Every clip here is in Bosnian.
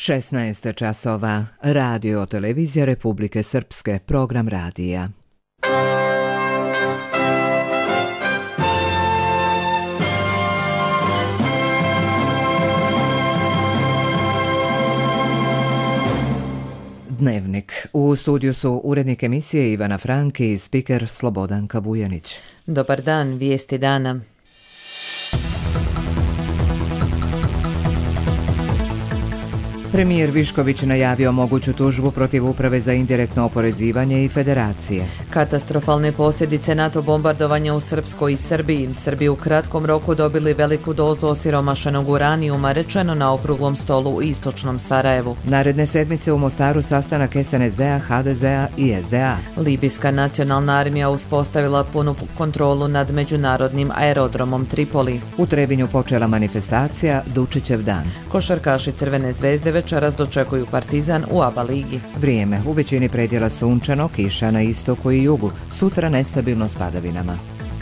16 časova. Radio televizija Republike Srpske, program radija. Dnevnik. U studiju su urednik emisije Ivana Frank i spiker Slobodanka Vujanić. Dobar dan, vijesti dana. Premijer Višković najavio moguću tužbu protiv Uprave za indirektno oporezivanje i Federacije. Katastrofalne posljedice NATO bombardovanja u Srpskoj i Srbiji. Srbi u kratkom roku dobili veliku dozu osiromašenog uranijuma, rečeno na okruglom stolu u istočnom Sarajevu. Naredne sedmice u Mostaru sastanak SNSD-a, HDZ-a i SDA. Libijska nacionalna armija uspostavila punu kontrolu nad međunarodnim aerodromom Tripoli. U Trebinju počela manifestacija Dučićev dan. Košarkaši Crvene zvezde večeras dočekuju Partizan u ABA ligi. Vrijeme. U većini predjela sunčano, kiša na istoku i jugu. Sutra nestabilno s padavinama.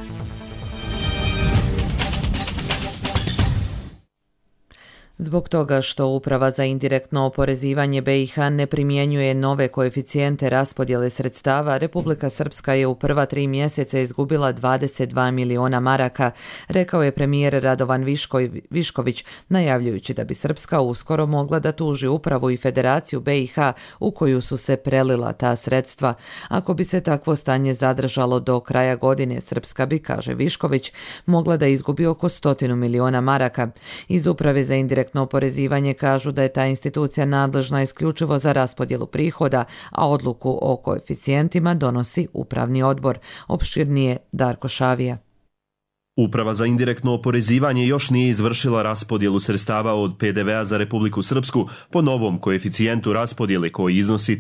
Zbog toga što Uprava za indirektno oporezivanje BiH ne primjenjuje nove koeficijente raspodjele sredstava, Republika Srpska je u prva 3 mjeseca izgubila 22 miliona maraka, rekao je premijer Radovan Višković, najavljujući da bi Srpska uskoro mogla da tuži Upravu i Federaciju BiH u koju su se prelila ta sredstva. Ako bi se takvo stanje zadržalo do kraja godine, Srpska bi, kaže Višković, mogla da izgubi oko 100 miliona maraka. Iz Uprave za indirektno oporezivanje kažu da je ta institucija nadležna isključivo za raspodjelu prihoda, a odluku o koeficijentima donosi upravni odbor. Opširnije Darko Šavija. Uprava za indirektno oporezivanje još nije izvršila raspodjelu sredstava od PDV-a za Republiku Srpsku po novom koeficijentu raspodjele koji iznosi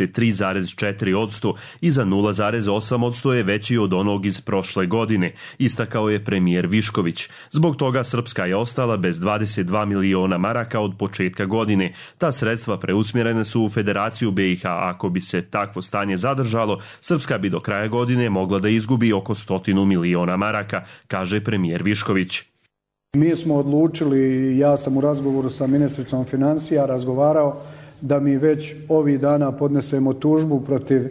33,4% i za 0,8% je veći od onog iz prošle godine, istakao je premijer Višković. Zbog toga Srpska je ostala bez 22 miliona maraka od početka godine. Ta sredstva preusmjerene su u Federaciju BiH. Ako bi se takvo stanje zadržalo, Srpska bi do kraja godine mogla da izgubi oko 100 miliona maraka, kaže premijer Višković. Mi smo odlučili, ja sam u razgovoru sa ministricom financija razgovarao da mi već ovih dana podnesemo tužbu protiv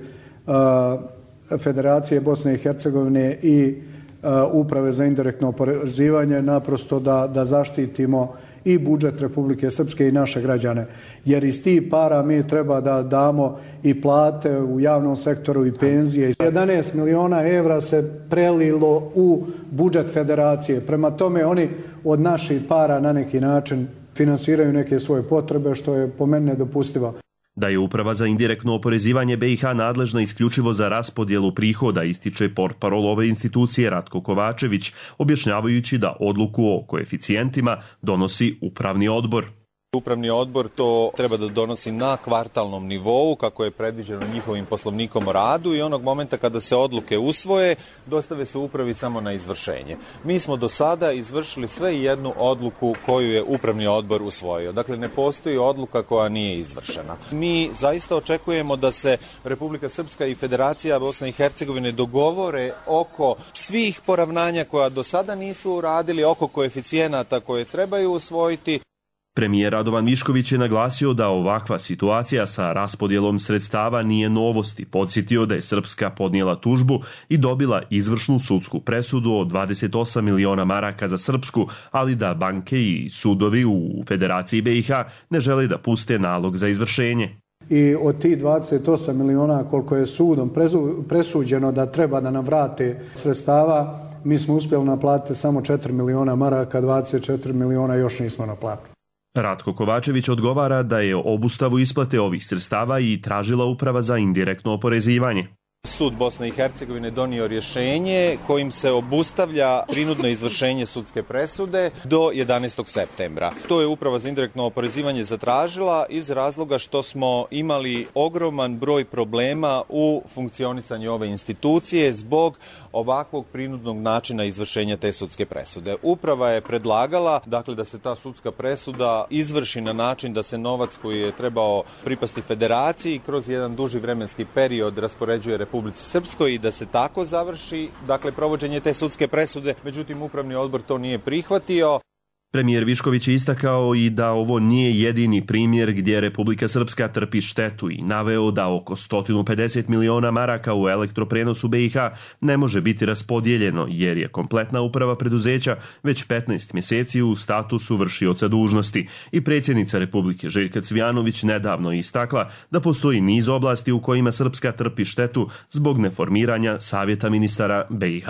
Federacije Bosne i Hercegovine i Uprave za indirektno oporezivanje, naprosto da zaštitimo i budžet Republike Srpske i naše građane. Jer iz tih para mi treba da damo i plate u javnom sektoru i penzije. 11 miliona evra se prelilo u budžet Federacije. Prema tome oni od naših para na neki način finansiraju neke svoje potrebe, što je po meni nedopustivo. Da je Uprava za indirektno oporezivanje BiH nadležna isključivo za raspodjelu prihoda, ističe portparol ove institucije Ratko Kovačević, objašnjavajući da odluku o koeficijentima donosi upravni odbor. Upravni odbor to treba da donosi na kvartalnom nivou, kako je predviđeno njihovim poslovnikom o radu, i onog momenta kada se odluke usvoje, dostave se upravi samo na izvršenje. Mi smo do sada izvršili sve jednu odluku koju je upravni odbor usvojio. Dakle, ne postoji odluka koja nije izvršena. Mi zaista očekujemo da se Republika Srpska i Federacija Bosne i Hercegovine dogovore oko svih poravnanja koja do sada nisu uradili, oko koeficijenata koje trebaju usvojiti. Premijer Radovan Višković je naglasio da ovakva situacija sa raspodjelom sredstava nije novost i podsjetio da je Srpska podnijela tužbu i dobila izvršnu sudsku presudu od 28 miliona maraka za Srpsku, ali da banke i sudovi u Federaciji BiH ne žele da puste nalog za izvršenje. I od tih 28 miliona koliko je sudom presuđeno da treba da nam vrate sredstava, mi smo uspjeli naplatiti samo 4 miliona maraka, 24 miliona još nismo naplatili. Ratko Kovačević odgovara da je obustavu isplate ovih sredstava i tražila Uprava za indirektno oporezivanje. Sud Bosne i Hercegovine donio rješenje kojim se obustavlja prinudno izvršenje sudske presude do 11. septembra. To je Uprava za indirektno oporezivanje zatražila iz razloga što smo imali ogroman broj problema u funkcionisanju ove institucije zbog ovakvog prinudnog načina izvršenja te sudske presude. Uprava je predlagala, dakle, da se ta sudska presuda izvrši na način da se novac koji je trebao pripasti Federaciji kroz jedan duži vremenski period raspoređuje Republici Srpskoj i da se tako završi, dakle, provođenje te sudske presude. Međutim, upravni odbor to nije prihvatio. Premijer Višković je istakao i da ovo nije jedini primjer gdje Republika Srpska trpi štetu i naveo da oko 150 miliona maraka u elektroprenosu BiH ne može biti raspodijeljeno jer je kompletna uprava preduzeća već 15 mjeseci u statusu vršioca dužnosti i predsjednica Republike Željka Cvijanović nedavno je istakla da postoji niz oblasti u kojima Srpska trpi štetu zbog neformiranja Savjeta ministara BiH.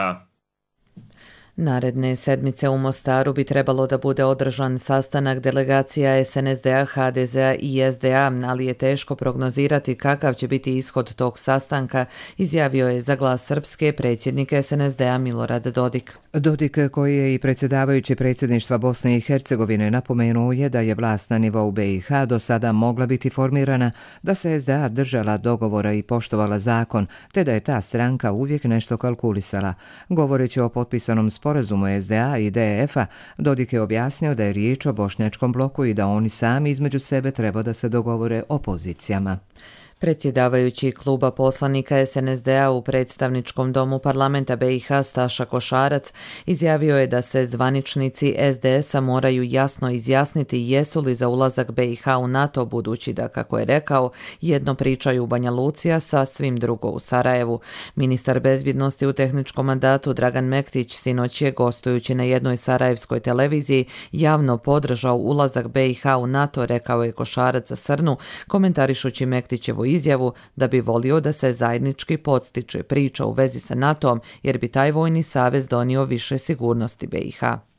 Naredne sedmice u Mostaru bi trebalo da bude održan sastanak delegacija SNSD-a, HDZ-a i SDA, ali je teško prognozirati kakav će biti ishod tog sastanka, izjavio je za Glas Srpske predsjednik SNSD-a Milorad Dodik. Dodik, koji je i predsjedavajući predsjedništva Bosne i Hercegovine, napomenuo je da je vlast na nivou BiH do sada mogla biti formirana, da se SDA držala dogovora i poštovala zakon, te da je ta stranka uvijek nešto kalkulisala. Govoreći o potpisanom sporazumu SDA i DF-a, Dodik je objasnio da je riječ o bošnjačkom bloku i da oni sami između sebe treba da se dogovore o pozicijama. Predsjedavajući kluba poslanika SNSD-a u predstavničkom domu parlamenta BiH Staša Košarac izjavio je da se zvaničnici SDS-a moraju jasno izjasniti jesu li za ulazak BiH u NATO, budući da, kako je rekao, jedno pričaju u Banja Luci, a sasvim drugo u Sarajevu. Ministar bezbjednosti u tehničkom mandatu Dragan Mektić sinoć je, gostujući na jednoj sarajevskoj televiziji, javno podržao ulazak BiH u NATO, rekao je Košarac za Srnu, komentarišući Mektićevu izjavu da bi volio da se zajednički podstiče priča u vezi sa NATO-om, jer bi taj vojni savez donio više sigurnosti BiH.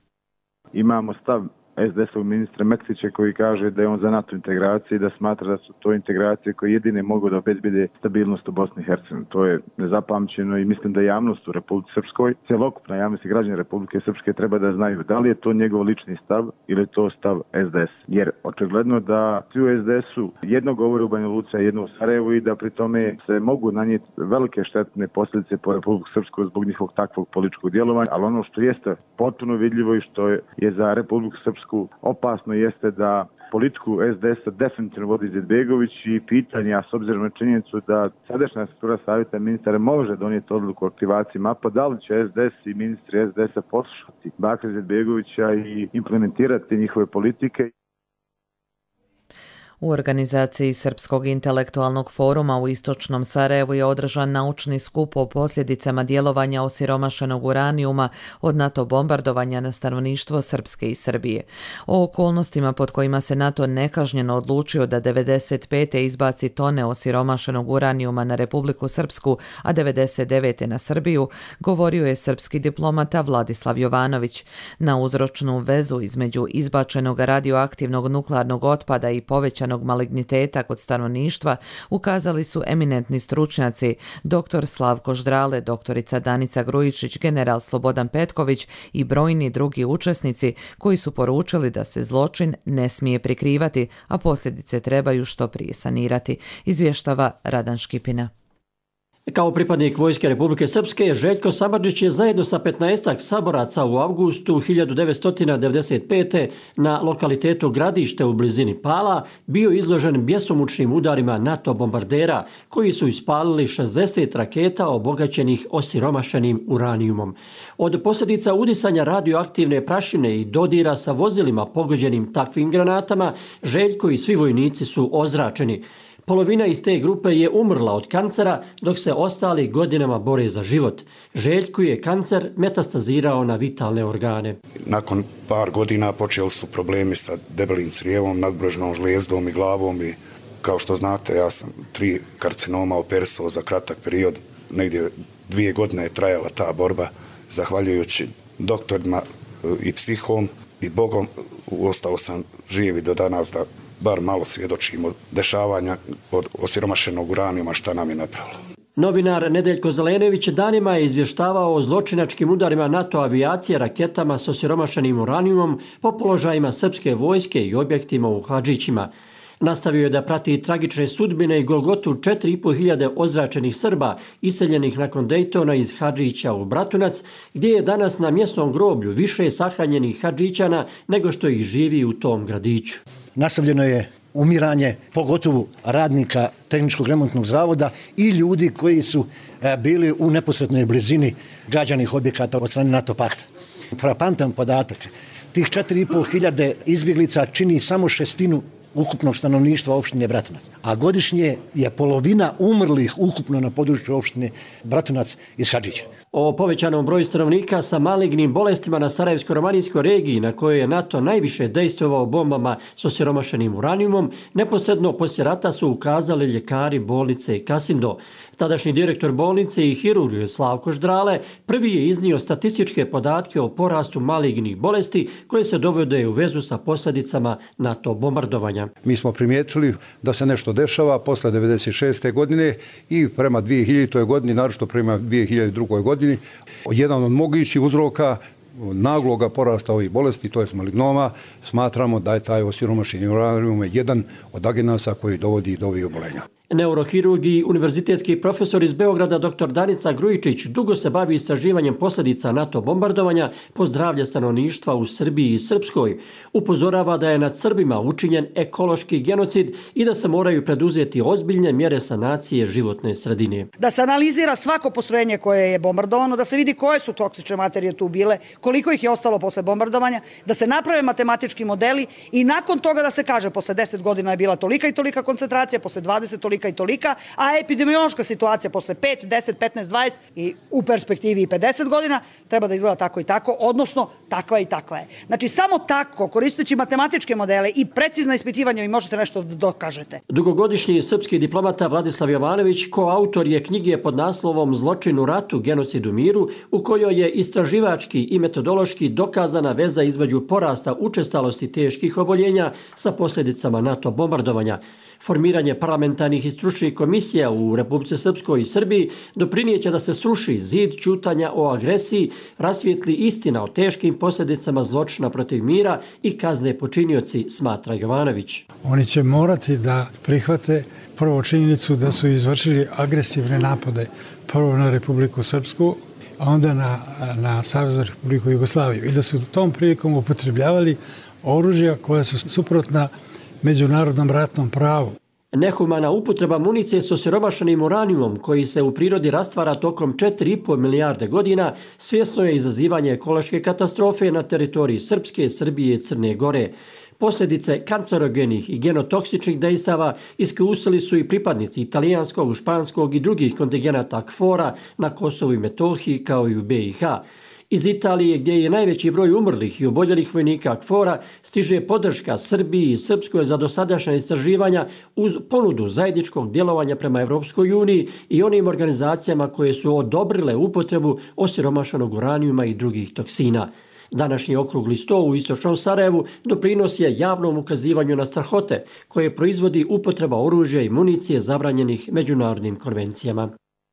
Imamo stav SDS-ovog ministra Mektića koji kaže da je on za NATO integracije i da smatra da su to integracije koje jedine mogu da obezbede stabilnost u Bosni i Hercegovini. To je nezapamćeno i mislim da javnost u Republici Srpskoj, celokupna javnost i građani Republike Srpske treba da znaju da li je to njegov lični stav ili je to stav SDS. Jer očigledno da svi u SDS-u jedno govore u Banja Luci, a jedno u Sarajevu i da pri tome se mogu nanijeti velike štetne posljedice po Republiku Srpsku zbog njihovog takvog političkog djelovanja, ali ono što jeste potpuno vidljivo i što je za Republiku Srpsku opasno jeste da politiku SDS-a definitivno vodi Izetbegović i pitanja, s obzirom na činjenicu da sadašnja struktura savjeta ministara može donijeti odluku o aktivaciji MAP-a, da li će SDS i ministri SDS-a poslušati Bakira Izetbegovića i implementirati njihove politike. U organizaciji Srpskog intelektualnog foruma u istočnom Sarajevu je održan naučni skup o posljedicama djelovanja osiromašenog uranijuma od NATO bombardovanja na stanovništvo Srpske i Srbije. O okolnostima pod kojima se NATO nekažnjeno odlučio da 95. izbaci tone osiromašenog uranijuma na Republiku Srpsku, a 99. na Srbiju, govorio je srpski diplomata Vladislav Jovanović. Na uzročnu vezu između izbačenog radioaktivnog nuklearnog otpada i povećanog maligniteta kod stanovništva ukazali su eminentni stručnjaci dr. Slavko Ždrale, doktorica Danica Grujičić, general Slobodan Petković i brojni drugi učesnici koji su poručili da se zločin ne smije prikrivati, a posljedice trebaju što prije sanirati, izvještava Radan Škipina. Kao pripadnik Vojske Republike Srpske, Željko Samardžić je zajedno sa 15 saboraca u avgustu 1995. na lokalitetu Gradište u blizini Pala bio izložen bjesomučnim udarima NATO bombardera koji su ispalili 60 raketa obogaćenih osiromašenim uranijumom. Od posljedica udisanja radioaktivne prašine i dodira sa vozilima pogođenim takvim granatama, Željko i svi vojnici su ozračeni. Polovina iz te grupe je umrla od kancera, dok se ostali godinama bore za život. Željku je kancer metastazirao na vitalne organe. Nakon par godina počeli su problemi sa debelim crijevom, nadbrožnom žlijezdom i glavom i kao što znate ja sam 3 karcinoma operisao za kratak period. Negdje 2 godine je trajala ta borba. Zahvaljujući doktorima i psihom i Bogom ostao sam živ i do danas da bar malo svjedočimo dešavanja od osiromašenog uranijuma šta nam je napravilo. Novinar Nedeljko Zelenović danima je izvještavao o zločinačkim udarima NATO avijacije raketama s osiromašenim uranijumom po položajima srpske vojske i objektima u Hadžićima. Nastavio je da prati tragične sudbine i golgotu 4.500 ozračenih Srba iseljenih nakon Dejtona iz Hadžića u Bratunac, gdje je danas na mjesnom groblju više sahranjenih Hadžićana nego što ih živi u tom gradiću. Nastavljeno je umiranje, pogotovo radnika tehničkog remontnog zavoda i ljudi koji su bili u neposrednoj blizini gađanih objekata od strane NATO pakta. Frapantan podatak tih 4.500 izbjeglica čini samo 1/6 ukupnog stanovništva opštine Bratunac, a godišnje je polovina umrlih ukupno na području opštine Bratunac iz Hadžića. O povećanom broju stanovnika sa malignim bolestima na Sarajevsko-romanijskoj regiji, na kojoj je NATO najviše dejstvovao bombama s osiromašenim uranijumom, neposredno poslije rata su ukazali ljekari bolnice Kasindo. Tadašnji direktor bolnice i hirurg Slavko Ždrale prvi je iznio statističke podatke o porastu malignih bolesti koje se dovode u vezu sa posljedicama NATO bombardovanja. Mi smo primijetili da se nešto dešava posle 1996. godine i prema 2000. godini, naročito prema 2002. godini. Jedan od mogućih uzroka nagloga porasta ovih bolesti, to je malignoma, smatramo da je taj osiromašeni uranijum jedan od agenasa koji dovodi do ovih obolenja. Neurohirurg i univerzitetski profesor iz Beograda dr. Danica Grujičić dugo se bavi istraživanjem posljedica NATO bombardovanja po zdravlje stanovništva u Srbiji i Srpskoj. Upozorava da je nad Srbima učinjen ekološki genocid i da se moraju preduzeti ozbiljne mjere sanacije životne sredine. Da se analizira svako postrojenje koje je bombardovano, da se vidi koje su toksične materije tu bile, koliko ih je ostalo posle bombardovanja, da se naprave matematički modeli i nakon toga da se kaže posle 10 godina je bila tolika i tolika koncentracija, posle 20 tolika i tolika, a epidemiološka situacija posle 5, 10, 15, 20 i u perspektivi i 50 godina treba da izgleda tako i tako, odnosno takva i takva je. Znači samo tako, koristeći matematičke modele i precizna ispitivanja, vi možete nešto da dokažete. Dugogodišnji srpski diplomata Vladislav Jovanović, koautor je knjige pod naslovom Zločin u ratu, genocid u miru, u kojoj je istraživački i metodološki dokazana veza između porasta učestalosti teških oboljenja sa posljedicama NATO bombardovanja. Formiranje parlamentarnih i stručnih komisija u Republici Srpskoj i Srbiji doprinijeće da se sruši zid ćutanja o agresiji, rasvijetli istina o teškim posljedicama zločina protiv mira i kazne počinioci, smatra Jovanović. Oni će morati da prihvate prvo činjenicu da su izvršili agresivne napade prvo na Republiku Srpsku, a onda na Saveznu Republiku Jugoslaviju i da su tom prilikom upotrebljavali oružja koja su suprotna međunarodnom ratnom pravu. Nehumana upotreba municije s osiromašenim uranijumom koji se u prirodi rastvara tokom 4,5 milijarde godina svjesno je izazivanje ekološke katastrofe na teritoriji Srpske, Srbije i Crne Gore. Posljedice kancerogenih i genotoksičnih dejstava iskusili su i pripadnici italijanskog, španskog i drugih kontingenata KFOR-a na Kosovu i Metohiji kao i u BiH. Iz Italije, gdje je najveći broj umrlih i oboljelih vojnika KFOR-a, stiže podrška Srbiji i Srpskoj za dosadašnja istraživanja uz ponudu zajedničkog djelovanja prema Evropskoj uniji i onim organizacijama koje su odobrile upotrebu osiromašenog uranijuma i drugih toksina. Današnji okrugli sto u istočnom Sarajevu doprinos je javnom ukazivanju na strahote koje proizvodi upotreba oružja i municije zabranjenih međunarodnim konvencijama.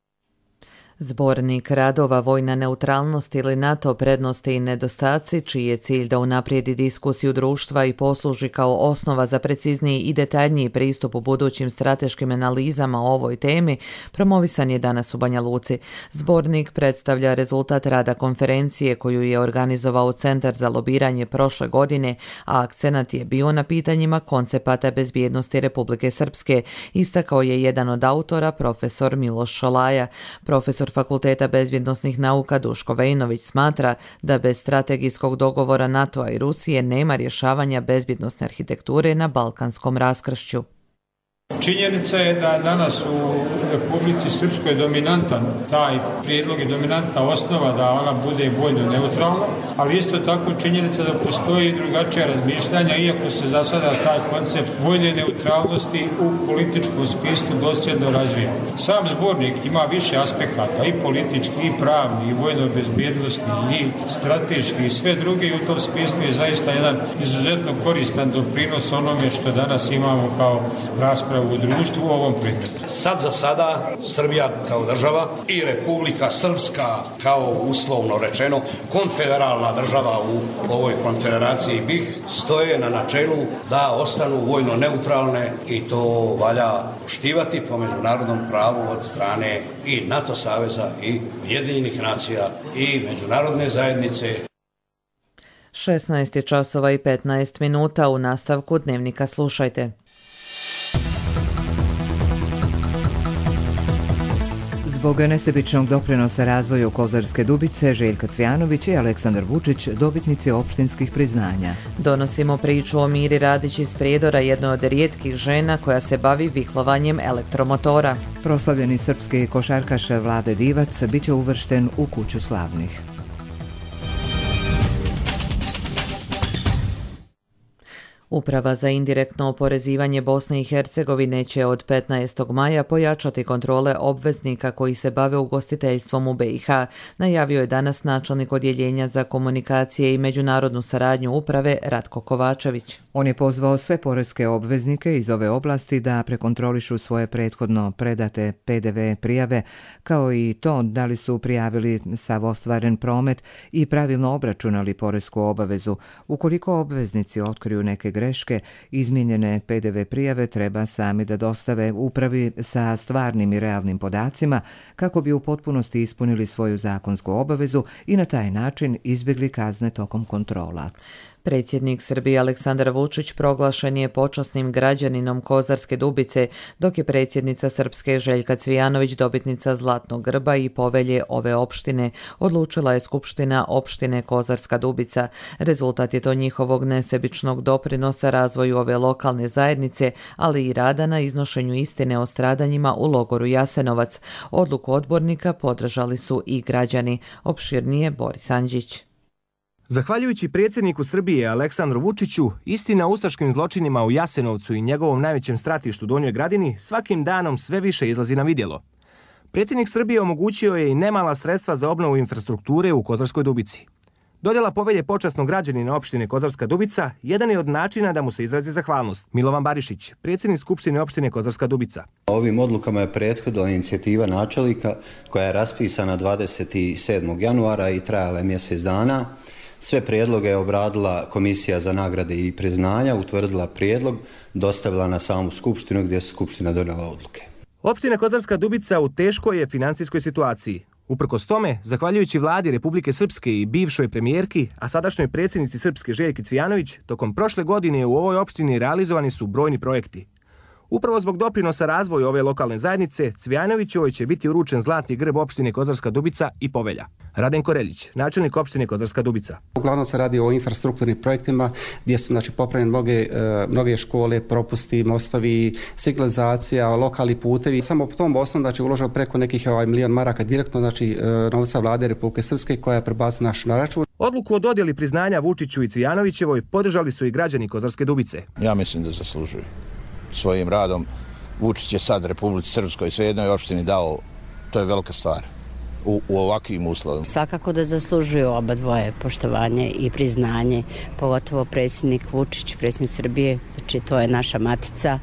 Zbornik radova Vojna neutralnost ili NATO prednosti i nedostaci, čiji je cilj da unaprijedi diskusiju društva i posluži kao osnova za precizniji i detaljniji pristup u budućim strateškim analizama o ovoj temi, promovisan je danas u Banja Luci. Zbornik predstavlja rezultat rada konferencije koju je organizovao Centar za lobiranje prošle godine, a akcenat je bio na pitanjima koncepata bezbjednosti Republike Srpske, istakao je jedan od autora, profesor Miloš Šolaja. Profesor Fakulteta bezbjednosnih nauka Duško Vejnović smatra da bez strategijskog dogovora NATO-a i Rusije nema rješavanja bezbjednosne arhitekture na balkanskom raskršću. Činjenica je da danas u Republici Srpskoj je dominantan taj prijedlog i dominantna osnova da ona bude vojno neutralna, ali isto tako činjenica da postoji drugačija razmišljanja, iako se za sada taj koncept vojne neutralnosti u političkom smislu dosljedno razvija. Sam zbornik ima više aspekata, i politički, i pravni, i vojno-bezbjednosni, i strateški, i sve druge, i u tom smislu je zaista jedan izuzetno koristan doprinos onome što danas imamo kao raspravu u društvu u ovom predmetu. Sad za sada Srbija kao država i Republika Srpska kao uslovno rečeno konfederalna država u ovoj konfederaciji BiH stoje na načelu da ostanu vojno neutralne i to valja poštivati po međunarodnom pravu od strane i NATO saveza i Ujedinjenih nacija i međunarodne zajednice. 16 časova i 15 minuta u nastavku Dnevnika slušajte. Zbog nesebičnog doprinosa razvoju Kozarske Dubice, Željka Cvijanović i Aleksandar Vučić dobitnici opštinskih priznanja. Donosimo priču o Miri Radić iz Prijedora, jednoj od rijetkih žena koja se bavi vihlovanjem elektromotora. Proslavljeni srpski košarkaš Vlade Divac biće uvršten u Kuću slavnih. Uprava za indirektno oporezivanje Bosne i Hercegovine će od 15. maja pojačati kontrole obveznika koji se bave ugostiteljstvom u BiH, najavio je danas načelnik odjeljenja za komunikacije i međunarodnu saradnju uprave Ratko Kovačević. On je pozvao sve poreske obveznike iz ove oblasti da prekontrolišu svoje prethodno predate PDV prijave, kao i to da li su prijavili sav ostvaren promet i pravilno obračunali poresku obavezu. Ukoliko obveznici otkriju neke greške, izmijenjene PDV prijave treba sami da dostave upravi sa stvarnim i realnim podacima kako bi u potpunosti ispunili svoju zakonsku obavezu i na taj način izbjegli kazne tokom kontrola. Predsjednik Srbije Aleksandar Vučić proglašen je počasnim građaninom Kozarske Dubice, dok je predsjednica Srpske Željka Cvijanović dobitnica Zlatnog grba i povelje ove opštine, odlučila je Skupština opštine Kozarska Dubica. Rezultat je to njihovog nesebičnog doprinosa razvoju ove lokalne zajednice, ali i rada na iznošenju istine o stradanjima u logoru Jasenovac. Odluku odbornika podržali su i građani. Opširnije Boris Andžić. Zahvaljujući predsjedniku Srbije Aleksandru Vučiću, istina o ustaškim zločinima u Jasenovcu i njegovom najvećem stratištu Donjoj Gradini svakim danom sve više izlazi na vidjelo. Predsjednik Srbije omogućio je i nemala sredstva za obnovu infrastrukture u Kozarskoj Dubici. Dodjela povelje počasnog građanina opštine Kozarska Dubica jedan je od načina da mu se izrazi zahvalnost. Milovan Barišić, predsjednik Skupštine opštine Kozarska Dubica. Ovim odlukama je prethodila inicijativa načelnika koja je raspisana 27. januara i trajala je mjesec dana. Sve prijedloge je obradila Komisija za nagrade i priznanja, utvrdila prijedlog, dostavila na samu Skupštinu gdje je Skupština donijela odluke. Opština Kozarska Dubica u teškoj je financijskoj situaciji. Uprkos tome, zahvaljujući vladi Republike Srpske i bivšoj premijerki, a sadašnjoj predsjednici Srpske Željki Cvijanović, tokom prošle godine u ovoj opštini realizovani su brojni projekti. Upravo zbog doprinosa razvoju ove lokalne zajednice, Cvijanovićevoj će biti uručen Zlatni grb opštine Kozarska Dubica i povelja. Radenko Reljić, načelnik opštine Kozarska Dubica. Uglavnom se radi o infrastrukturnim projektima gdje su popravljene mnoge škole, propusti, mostovi, signalizacija, lokalni putevi. Samo po tom osnovu uloženo preko nekih milion maraka direktno novca vlade Republike Srpske koja je prebacila na račun. Odluku o dodjeli priznanja Vučiću i Cvijanovićevoj podržali su i građani Kozarske Dubice. Ja mislim da zaslužuju. Svojim radom Vučić je sad Republici Srpskoj sve jednoj opštini dao, to je velika stvar u ovakvim uslovima. Svakako da zaslužuju oba dvoje poštovanje i priznanje, pogotovo predsjednik Vučić, predsjednik Srbije, znači to je naša matica,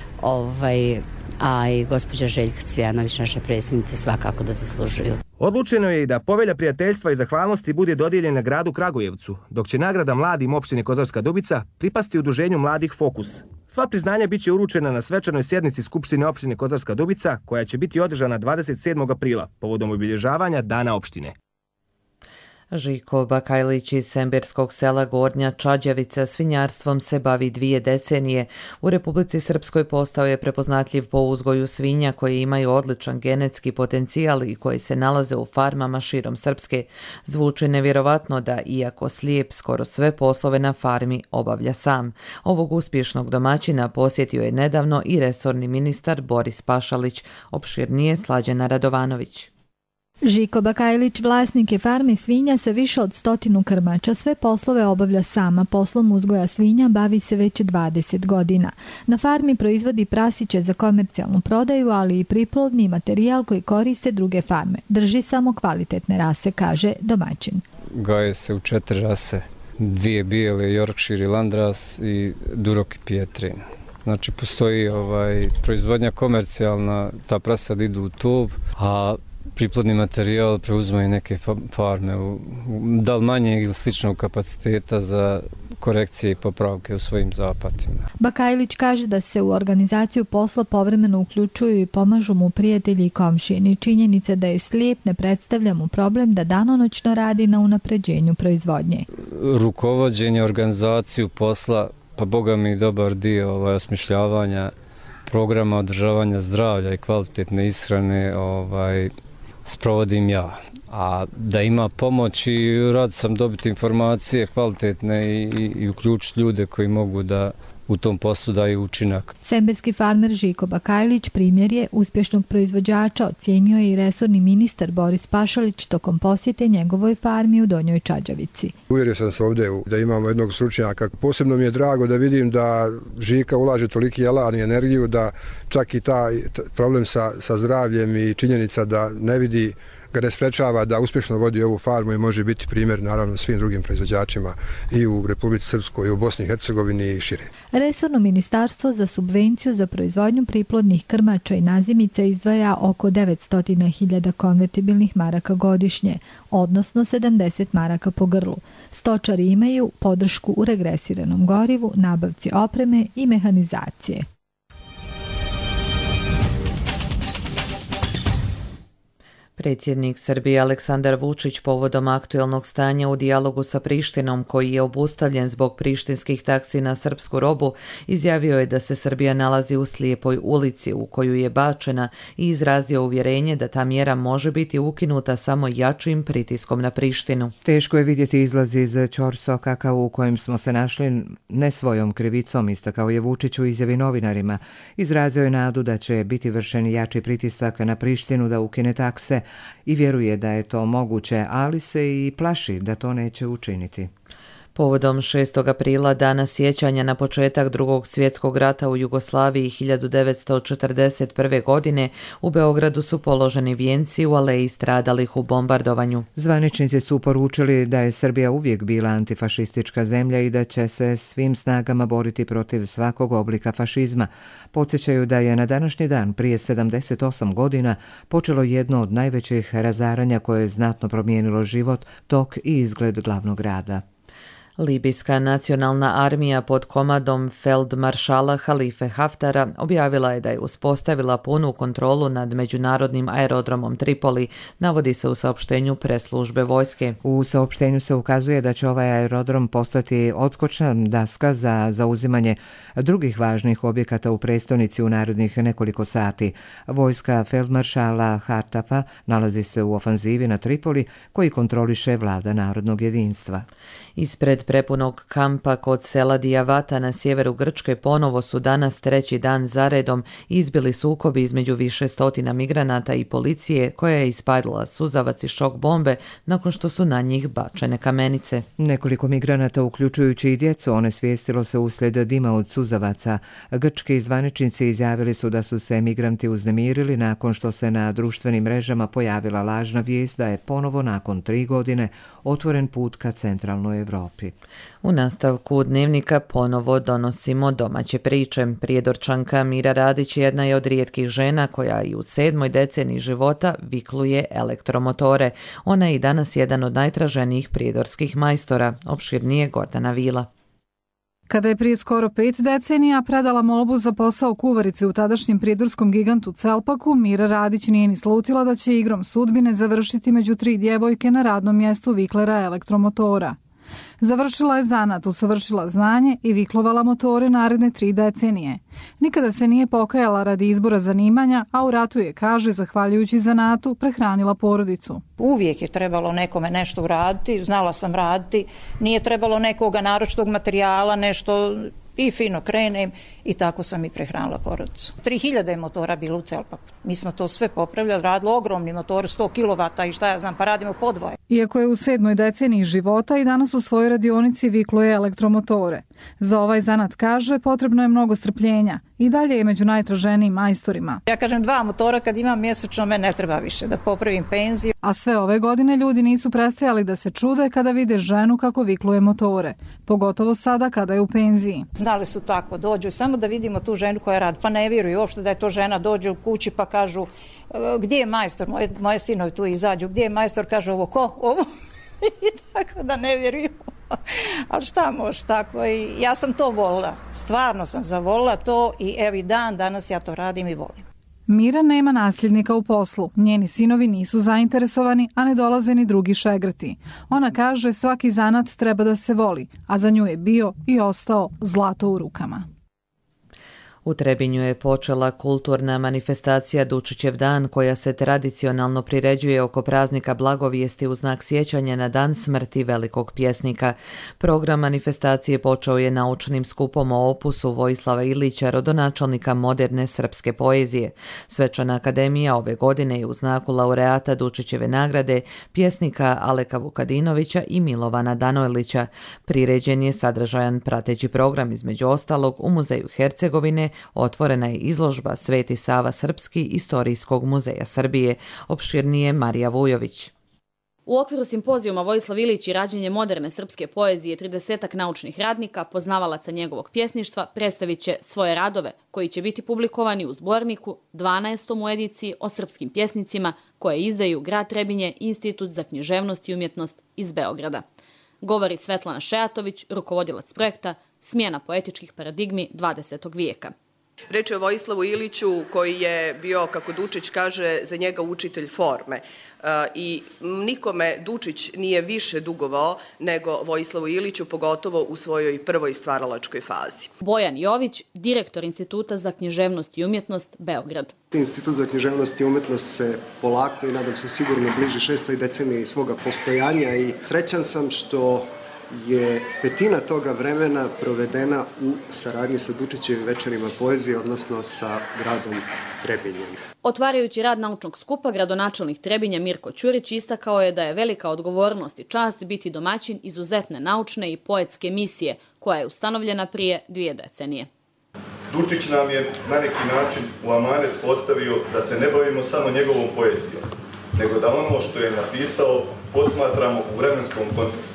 a i gospođa Željka Cvijanović, naša predsjednica, svakako da zaslužuju. Odlučeno je i da povelja prijateljstva i zahvalnosti bude dodijeljena gradu Kragujevcu, dok će nagrada mladim opštine Kozarska Dubica pripasti udruženju mladih Fokus. Sva priznanja biće uručena na svečanoj sjednici Skupštine opštine Kozarska Dubica, koja će biti održana 27. aprila, povodom obilježavanja Dana opštine. Žiko Bakajlić iz Semberskog sela Gornja Čađavica svinjarstvom se bavi 2 decenije. U Republici Srpskoj postao je prepoznatljiv po uzgoju svinja koje imaju odličan genetski potencijal i koji se nalaze u farmama širom Srpske. Zvuči nevjerovatno da, iako slijep, skoro sve poslove na farmi obavlja sam. Ovog uspješnog domaćina posjetio je nedavno i resorni ministar Boris Pašalić. Opširnije Slađana Radovanović. Žiko Bakajlić vlasnik je farme svinja sa više od 100 krmača. Sve poslove obavlja sama. Poslom uzgoja svinja bavi se već 20 godina. Na farmi proizvodi prasiće za komercijalnu prodaju, ali i priplodni materijal koji koriste druge farme. Drži samo kvalitetne rase, kaže domaćin. Gaje se u 4 rase. 2 bijele, Yorkshire i Landras i Durok i Pietrin. Znači postoji proizvodnja komercijalna, ta prasad idu u tov, a priplodni materijal preuzimaju neke farme da li manjeg ili sličnog kapaciteta za korekcije i popravke u svojim zapatima. Bakajlić kaže da se u organizaciju posla povremeno uključuju i pomažu mu prijatelji i komšije. Činjenica da je slijep ne predstavlja mu problem da danonoćno radi na unapređenju proizvodnje. Rukovođenje, organizaciju posla, pa boga mi dobar dio osmišljavanja programa održavanja zdravlja i kvalitetne ishrane, sprovodim ja. A da ima pomoć i rad sam dobiti informacije kvalitetne i uključiti ljude koji mogu da u tom poslu daju učinak. Semberski farmer Žiko Bakajlić primjer je uspješnog proizvođača, ocijenio je i resorni ministar Boris Pašalić tokom posjete njegovoj farmi u Donjoj Čađavici. Uvjerio sam se ovdje da imamo jednog stručnjaka. Posebno mi je drago da vidim da Žika ulaže toliki elan i energiju da čak i taj problem sa zdravljem i činjenica da ne vidi ga ne sprečava da uspješno vodi ovu farmu i može biti primjer naravno svim drugim proizvođačima i u Republici Srpskoj i u Bosni i Hercegovini i šire. Resorno ministarstvo za subvenciju za proizvodnju priplodnih krmača i nazimica izdvaja oko 900.000 konvertibilnih maraka godišnje, odnosno 70 maraka po grlu. Stočari imaju podršku u regresiranom gorivu, nabavci opreme i mehanizacije. Predsjednik Srbije Aleksandar Vučić povodom aktuelnog stanja u dijalogu sa Prištinom, koji je obustavljen zbog prištinskih taksi na srpsku robu, izjavio je da se Srbija nalazi u slijepoj ulici u koju je bačena i izrazio uvjerenje da ta mjera može biti ukinuta samo jačim pritiskom na Prištinu. Teško je vidjeti izlaz iz ćorsokaka u kojem smo se našli ne svojom krivicom, istakao je Vučić u izjavi novinarima. Izrazio je nadu da će biti vršen jači pritisak na Prištinu da ukine takse i vjeruje da je to moguće, ali se i plaši da to neće učiniti. Povodom 6. aprila, dana sjećanja na početak Drugog svjetskog rata u Jugoslaviji 1941. godine, u Beogradu su položeni vijenci u aleji stradalih u bombardovanju. Zvaničnici su poručili da je Srbija uvijek bila antifašistička zemlja i da će se svim snagama boriti protiv svakog oblika fašizma. Podsjećaju da je na današnji dan prije 78 godina počelo jedno od najvećih razaranja koje je znatno promijenilo život, tok i izgled glavnog grada. Libijska nacionalna armija pod komadom feldmaršala Halife Haftara objavila je da je uspostavila punu kontrolu nad međunarodnim aerodromom Tripoli, navodi se u saopštenju press-službe vojske. U saopštenju se ukazuje da će ovaj aerodrom postati odskočna daska za zauzimanje drugih važnih objekata u prestonici u narednih nekoliko sati. Vojska feldmaršala Haftafa nalazi se u ofanzivi na Tripoli, koji kontroliše Vlada narodnog jedinstva. Ispred prepunog kampa kod sela Dijavata na sjeveru Grčke ponovo su danas treći dan zaredom izbili sukobi između više stotina migranata i policije, koja je ispadila suzavac i šok bombe nakon što su na njih bačene kamenice. Nekoliko migranata, uključujući i djecu, onesvijestilo se uslijed dima od suzavaca. Grčki zvaničnici izjavili su da su se migranti uznemirili nakon što se na društvenim mrežama pojavila lažna vijest da je ponovo nakon 3 godine otvoren put ka centralnoj Evropi. U nastavku dnevnika ponovo donosimo domaće priče. Prijedorčanka Mira Radić jedna je od rijetkih žena koja i u 7. deceniji života vikluje elektromotore. Ona je i danas jedan od najtraženijih prijedorskih majstora, opširnije Gordana Vila. Kada je prije skoro 5 decenija predala molbu za posao kuvarice u tadašnjem prijedorskom gigantu Celpaku, Mira Radić nije ni slutila da će igrom sudbine završiti među 3 djevojke na radnom mjestu viklera elektromotora. Završila je zanat, usavršila znanje i viklovala motore naredne 3 decenije. Nikada se nije pokajala radi izbora zanimanja, a u ratu je, kaže, zahvaljujući zanatu, prehranila porodicu. Uvijek je trebalo nekome nešto uraditi, znala sam raditi, nije trebalo nekoga naročitog materijala, nešto i fino krenem i tako sam i prehranila porodicu. 3000 je motora bilo u Celpaku. Mi smo to sve popravljali, radilo ogromni motor, 100 kW i šta ja znam, pa radimo podvoje. Iako je u 7. deceniji života i danas u svojoj radionici vikluje elektromotore. Za ovaj zanat, kaže, potrebno je mnogo strpljenja i dalje je među najtraženijim majstorima. Ja kažem 2 motora kad imam mjesečno, me ne treba više da popravim penziju. A sve ove godine ljudi nisu prestajali da se čude kada vide ženu kako vikluje motore, pogotovo sada kada je u penziji. Znali su tako, dođu samo da vidimo tu ženu koja radi, pa ne vjeruju uopšte da je to žena, dođe u kući pa kažu gdje je majstor, moje sinovi tu izađu, gdje je majstor, kaže ovo, ko? Ovo? I tako da ne vjeruju. Ali šta može tako, i ja sam to volila, stvarno sam zavolila to i evo danas ja to radim i volim. Mira nema nasljednika u poslu, njeni sinovi nisu zainteresovani, a ne dolaze ni drugi šegrti. Ona kaže svaki zanat treba da se voli, a za nju je bio i ostao zlato u rukama. U Trebinju je počela kulturna manifestacija Dučićev dan koja se tradicionalno priređuje oko praznika Blagovijesti u znak sjećanja na dan smrti velikog pjesnika. Program manifestacije počeo je naučnim skupom o opusu Vojislava Ilića, rodonačelnika moderne srpske poezije. Svečana akademija ove godine je u znaku laureata Dučićeve nagrade pjesnika Aleka Vukadinovića i Milovana Danojlića. Priređen je sadržajan prateći program, između ostalog u Muzeju Hercegovine otvorena je izložba Sveti Sava Srpski Istorijskog muzeja Srbije. Opširnije Marija Vujović. U okviru simpozijuma Vojislav Ilić i rađenje moderne srpske poezije 30 naučnih radnika, poznavalaca njegovog pjesništva, predstavit će svoje radove koji će biti publikovani u zborniku 12. u ediciji o srpskim pjesnicima koje izdaju Grad Trebinje i Institut za književnost i umjetnost iz Beograda. Govori Svetlana Šejatović, rukovodilac projekta Smjena poetičkih paradigmi 20. vijeka. Reč je o Vojislavu Iliću koji je bio, kako Dučić kaže, za njega učitelj forme. I nikome Dučić nije više dugovao nego Vojislavu Iliću, pogotovo u svojoj prvoj stvaralačkoj fazi. Bojan Jović, direktor Instituta za književnost i umjetnost Beograd. Institut za književnost i umjetnost se polako i nadam se sigurno bliži 6. deceniji svoga postojanja i srećan sam što je petina toga vremena provedena u saradnji sa Dučićevim večerima poezije, odnosno sa gradom Trebinjem. Otvarajući rad naučnog skupa, gradonačelnik Trebinja Mirko Ćurić istakao je da je velika odgovornost i čast biti domaćin izuzetne naučne i poetske misije, koja je ustanovljena prije 2 decenije. Dučić nam je na neki način u amanet postavio da se ne bavimo samo njegovom poezijom, nego da ono što je napisao posmatramo u vremenskom kontekstu,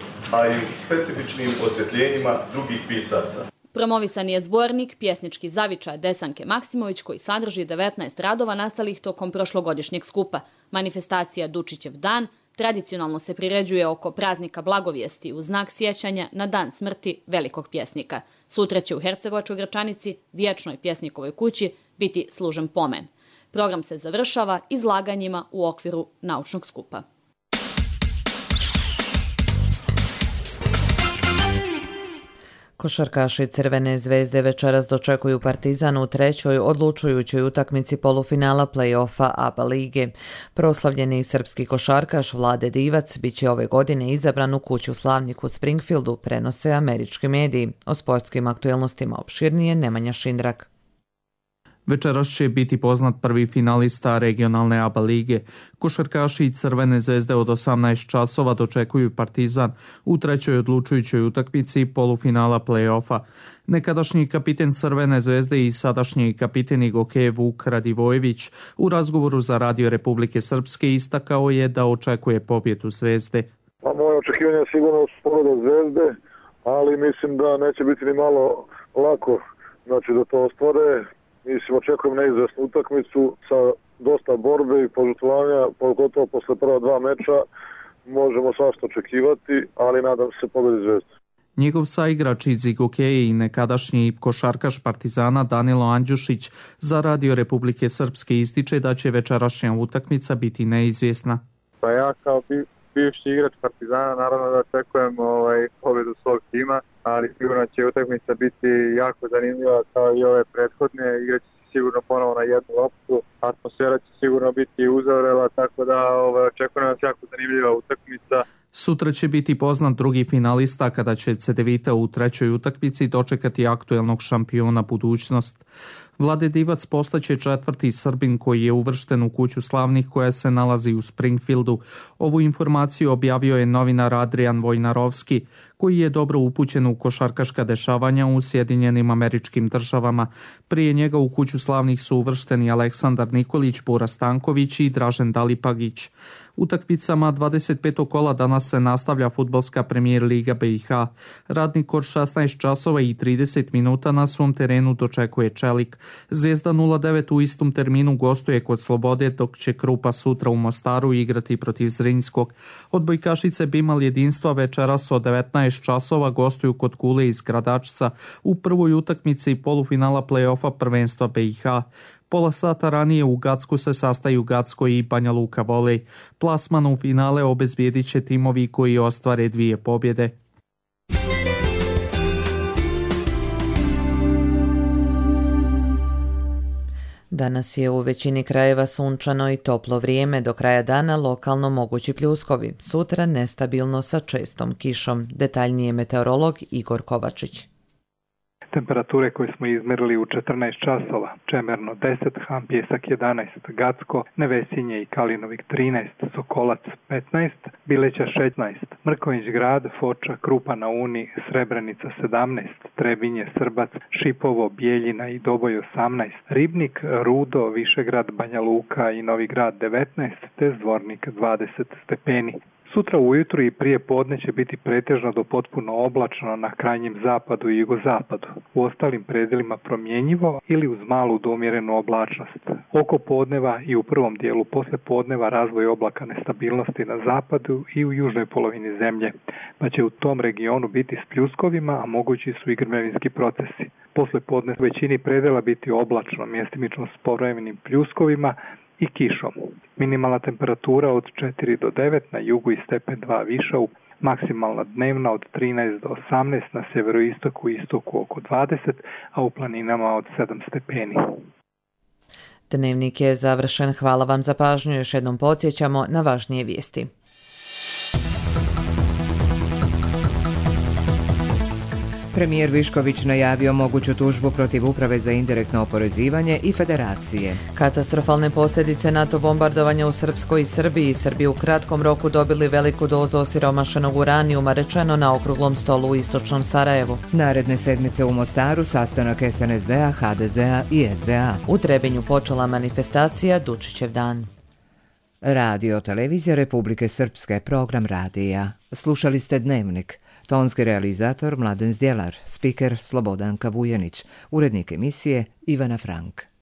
a i u specifičnim osvjetljenjima drugih pisaca. Promovisan je zbornik Pjesnički zavičaj Desanke Maksimović koji sadrži 19 radova nastalih tokom prošlogodišnjeg skupa. Manifestacija Dučićev dan tradicionalno se priređuje oko praznika Blagovijesti u znak sjećanja na dan smrti velikog pjesnika. Sutra će u Hercegovačkoj Gračanici, vječnoj pjesnikovoj kući, biti služen pomen. Program se završava izlaganjima u okviru naučnog skupa. Košarkaši Crvene zvezde večeras dočekuju Partizan u 3. odlučujućoj utakmici polufinala play-offa ABA lige. Proslavljeni srpski košarkaš Vlade Divac biće ove godine izabran u kuću slavnih u Springfieldu, prenose američki mediji. O sportskim aktuelnostima opširnije Nemanja Šindrak. Večeras će biti poznat prvi finalista regionalne ABA lige. Košarkaši Crvene zvezde od 18 časova dočekuju Partizan u 3. odlučujućoj utakmici polufinala play-offa. Nekadašnji kapiten Crvene zvezde i sadašnji kapiten Igoke Vuk Radivojević u razgovoru za Radio Republike Srpske istakao je da očekuje pobjedu Zvezde. Moje očekivanje je sigurno pobjeda Zvezde, ali mislim da neće biti ni malo lako da to ostvare. Mislim, očekujem neizvesnu utakmicu sa dosta borbe i požrtvovanja, pogotovo posle prva 2 meča. Možemo svašta očekivati, ali nadam se pobjedi Zvezde. Njegov saigrač iz Igokeje i nekadašnji košarkaš Partizana Danilo Andjušić za Radio Republike Srpske ističe da će večerašnja utakmica biti neizvjesna. Pa ja kao bivši igrač Partizana naravno da očekujem pobjedu svog tima, ali sigurno će utakmica biti jako zanimljiva kao i ove prethodne. Igraće se sigurno ponovo na jednu loptu, atmosfera će sigurno biti uzavrela, tako da očekujem nas jako zanimljiva utakmica. Sutra će biti poznat drugi finalista kada će Cedevita u 3. utakmici dočekati aktuelnog šampiona Budućnost. Vlade Divac postaće 4. Srbin koji je uvršten u kuću slavnih koja se nalazi u Springfieldu. Ovu informaciju objavio je novinar Adrian Vojnarovski, koji je dobro upućen u košarkaška dešavanja u Sjedinjenim Američkim Državama. Prije njega u kuću slavnih su uvršteni Aleksandar Nikolić, Bura Stanković i Dražen Dalipagić. Utakmicama 25. kola danas se nastavlja fudbalska premijer Liga BiH. Radnik od 16 časova i 30 minuta na svom terenu dočekuje Čelik. Zvezda 09 u istom terminu gostuje kod Slobode, dok će Krupa sutra u Mostaru igrati protiv Zrinjskog. Odbojkašice Bimal jedinstva večeras od 19 časova gostuju kod Kule iz Gradačca u prvoj utakmici polufinala play-offa prvenstva BiH. Pola sata ranije u Gacku se sastaju Gacko i Banja Luka Volej. Plasman u finale obezbijedit će timovi koji ostvare 2 pobjede. Danas je u većini krajeva sunčano i toplo vrijeme, do kraja dana lokalno mogući pljuskovi. Sutra nestabilno sa čestom kišom. Detaljnije meteorolog Igor Kovačić. Temperature koje smo izmerili u 14 časova, Čemerno 10, Han Pjesak 11, Gacko, Nevesinje i Kalinovik 13, Sokolac 15, Bileća 16, Mrković grad, Foča, Krupa na Uni, Srebrenica 17, Trebinje, Srbac, Šipovo, Bijeljina i Doboj 18, Ribnik, Rudo, Višegrad, Banja Luka i Novi grad 19, te Zvornik 20 stepeni. Sutra ujutru i prije podne će biti pretežno do potpuno oblačno na krajnjem zapadu i jugozapadu. U ostalim predjelima promjenjivo ili uz malu do umjerenu oblačnost. Oko podneva i u prvom dijelu poslije podneva razvoj oblaka nestabilnosti na zapadu i u južnoj polovini zemlje, pa će u tom regionu biti s pljuskovima, a mogući su i grmevinski procesi. Poslije podne u većini predjela biti oblačno, mjestimično s povremenim pljuskovima i kišom. Minimalna temperatura od 4 do 9, na jugu i stepen 2 viša, maksimalna dnevna od 13 do 18, na sjeveroistoku i istoku oko 20, a u planinama od 7 stepeni. Dnevnik je završen. Hvala vam za pažnju. Još jednom podsjećamo na važnije vijesti. Premijer Višković najavio moguću tužbu protiv Uprave za indirektno oporezivanje i Federacije. Katastrofalne posljedice NATO bombardovanja u Srpskoj i Srbiji. Srbi u kratkom roku dobili veliku dozu osiromašenog uranijuma, rečeno na okruglom stolu u istočnom Sarajevu. Naredne sedmice u Mostaru sastanak SNSD-a, HDZ-a i SDA. U Trebinju počela manifestacija Dučićev dan. Radio televizija Republike Srpske, program radija. Slušali ste Dnevnik. Tonski realizator Mladen Zdjelar, spiker Slobodanka Vujanić, urednik emisije Ivana Frank.